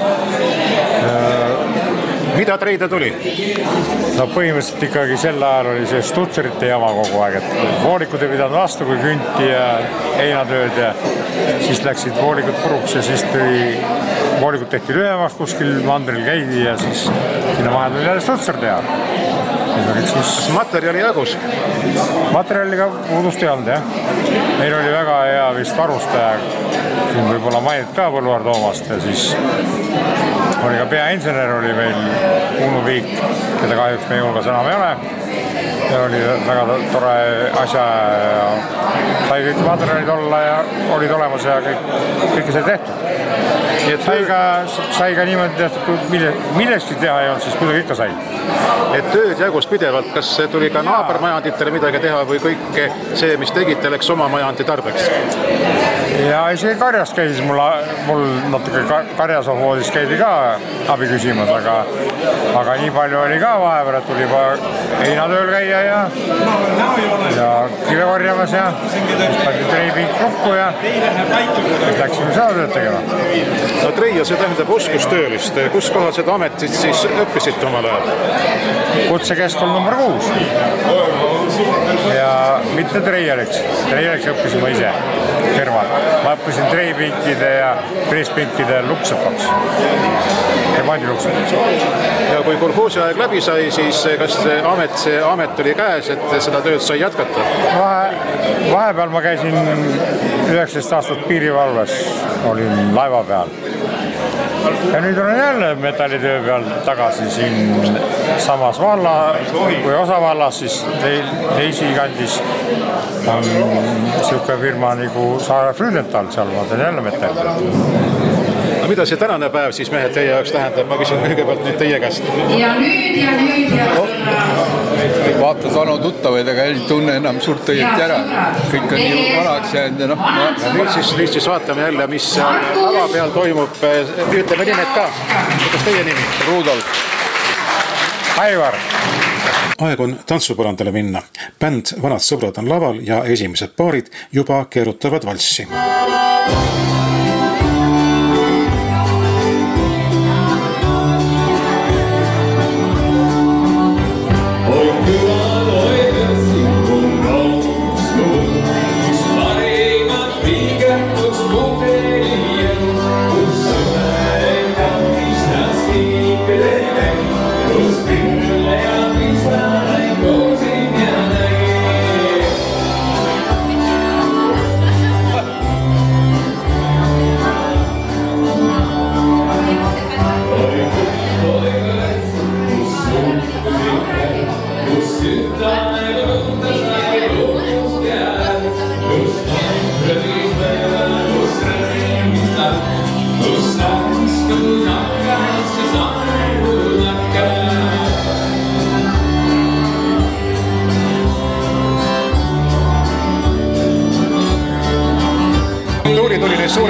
Mida treida tuli? No põhimõtteliselt ikkagi sel ajal oli see stutserite jama kogu aeg, et voolikud ei pidanud vastu, kui künti ja heinatööd ja siis läksid voolikud puruks ja siis voolikud tehti lühemaks, kuskil mandril käidi ja siis sinna vahel oli jälle stutser teha. Kas materjali jagus? Materjaliga puudust ei olnud, jah. Meil oli väga hea vist varustaja, siin võib-olla mainid ka Põlluaar Toomast ja siis oli ka peainsener oli meil Uno Viik, keda kahjuks meie hulgas enam ei ole. Ja oli väga tore asja ja sai kõik materjalid olla ja olid olemas ja kõike sai tehtud. Sai ka niimoodi tehtud, kui millekski teha ei olnud, siis kuidagi ikka sai. Et tööd jagus pidevalt, kas tuli ka naabermajanditele midagi teha või kõik see, mis tegite, läks oma majandi tarbeks? Ja isegi karjas käis mul natuke karjasovhoodis käidi ka abi küsimas, aga nii palju oli ka vahepeal, et tuli juba heinatööl käia ja kive korjamas ja siis pandi treipink lukku ja siis läksime seda tööd tegema. No treia, see tähendab oskustöölist. Kus kohal seda ametit siis õppisite omal ajal? Kutsekeskkond number 6. Ja mitte treialiks. Treialiks õppisin ma ise kõrval. Ma õppisin treipinkide ja presspinkide luksepaks. Remondiluksepaks. Ja kui kolhoosi aeg läbi sai, siis kas see amet oli käes, et seda tööd sai jätkata? Vahepeal ma käisin 19 aastat piirivalves, olin laeva peal. Ja nüüd olen jälle metallitöö peal tagasi siin samas valla, kui osa vallas, siis Leisi kandis on siuke firma nagu Saare Früdenthal, seal ma teen jälle metallitöö. No mida see tänane päev siis mehed teie jaoks tähendab? Ma küsin kõigepealt nüüd teie käest. Ja nüüd. Vaatad vanu tuttavaid, aga ei tunne enam suurt õieti ära. Kõik on nii vanaks jäänud ja nüüd siis vaatame jälle, mis lava peal toimub. Ütleme nimed ka. Kuidas teie nimi? Rudolf. Aivar. Aeg on tantsupõrandale minna. Bänd Vanad sõbrad on laval ja esimesed paarid juba keerutavad valssi. Hoy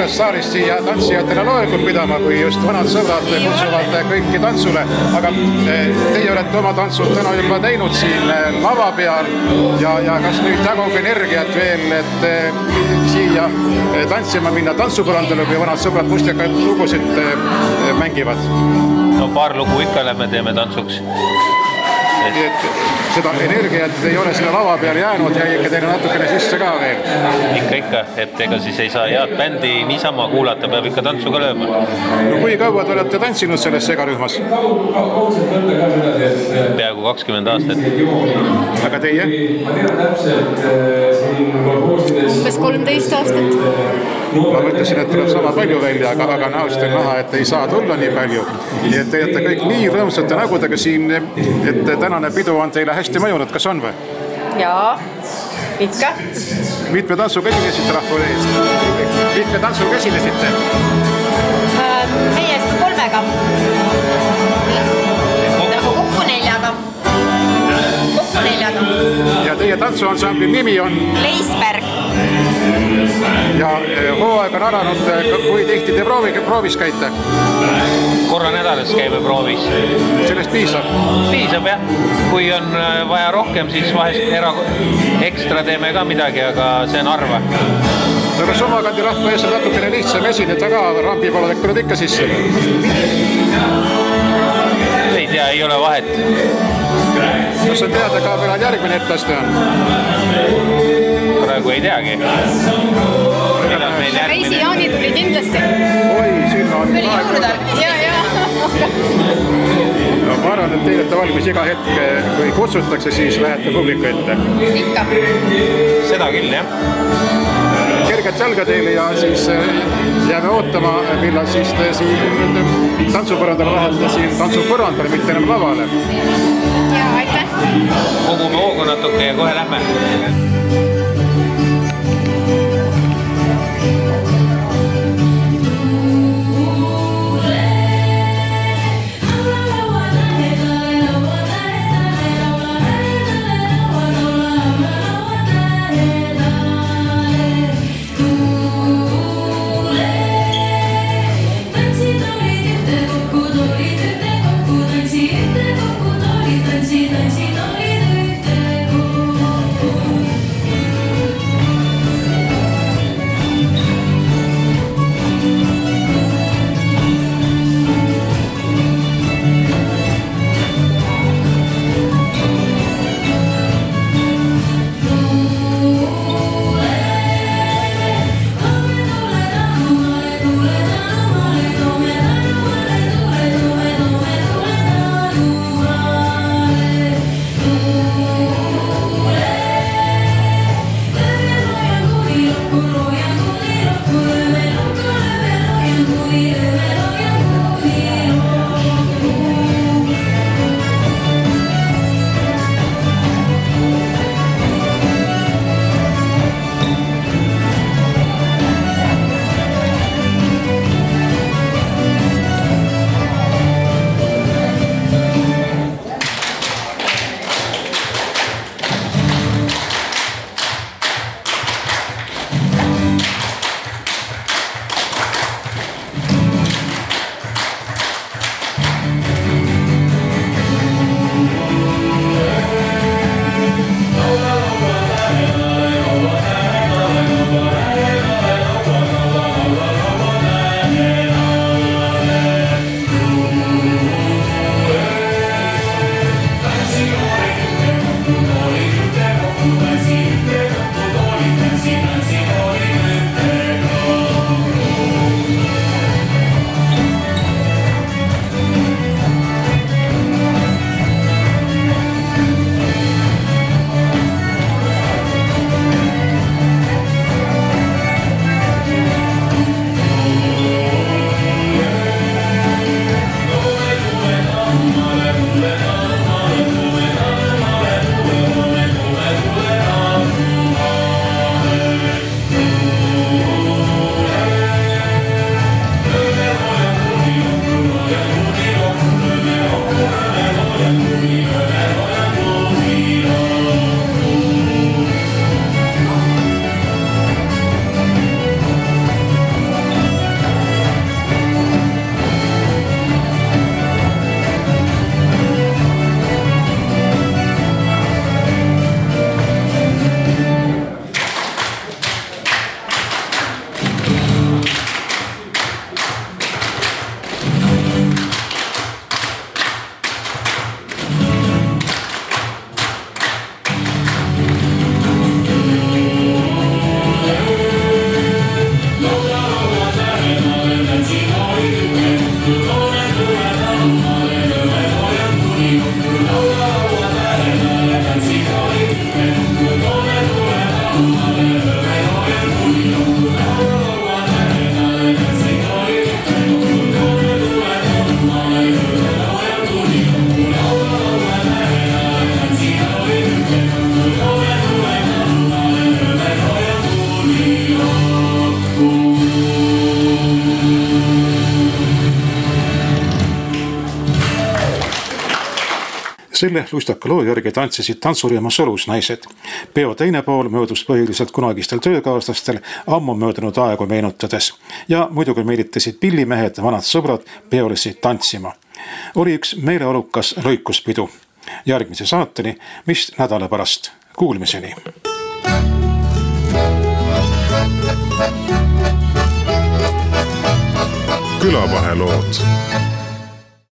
sellest saalist siia tantsijatele loengut pidama, kui just vanad sõbrad kutsuvad kõiki tantsule, aga teie olete oma tantsud täna juba teinud siin lava peal ja kas nüüd jagub energiat veel, et siia tantsima minna tantsupõrandale, kui vanad sõbrad mustikaid lugusid mängivad? No paar lugu ikka lähme teeme tantsuks. Nii et seda energiat ei ole selle lava peal jäänud ja ikka teile natukene sisse ka veel. Ikka, et ega siis ei saa head bändi niisama kuulata, peab ikka tantsu ka lööma. No kui kaua te olete tantsinud selles segarühmas? Peaaegu 20 aastat. Aga teie? Umbes 13 aastat. Ma mõtlesin, et tuleb sama palju välja, aga näost on näha, et ei saa tulla nii palju. Nii et te olete kõik nii rõõmsate nägudega siin, et tänane pidu on teile hästi mõjunud. Kas on või? Jaa, ikka. Mitme tantsuga esinesite rahvale eest? Mitme tantsuga esinesite? Meie 3-ga. Kokku 4-ga. Ja teie tantsuansambli nimi on? Leisberg. Ja hooaeg on alanud, kui tihti te proovis käite? Korra nädalas käime proovis. Sellest piisab? Piisab jah. Kui on vaja rohkem, siis vahest ekstra teeme ka midagi, aga see on harva. No kas omakandi rahva ees on natukene lihtsam esineda ka, rambi poole tuleb ikka sisse? Ei tea, ei ole vahet. Kas on teada ka veel järgmine etteaste on? Praegu ei teagi. Reisi Jaani tuli kindlasti. Oi, sinna on aeg. Ja. No, ma arvan, et teil olete valmis iga hetk, kui kutsutakse, siis lähete publiku ette. Ikka. Seda küll, jah. Kerget jalga teile ja siis jääme ootama, millal siis te siin tantsupõrandale lähete siin tantsupõrandale, mitte enam lavale. Ja, aitäh. Kogume hoogu natuke ja kohe lähme. Selle lustaka loo järgi tantsisid tantsurühma Solus naised. Peo teine pool möödus põhiliselt kunagistel töökaaslastel ammu möödunud aegu meenutades ja muidugi meelitasid pillimehed, vanad sõbrad peolisi tantsima. Oli üks meeleolukas lõikuspidu. Järgmise saateni, mis nädala pärast. Kuulmiseni! Külavahelood.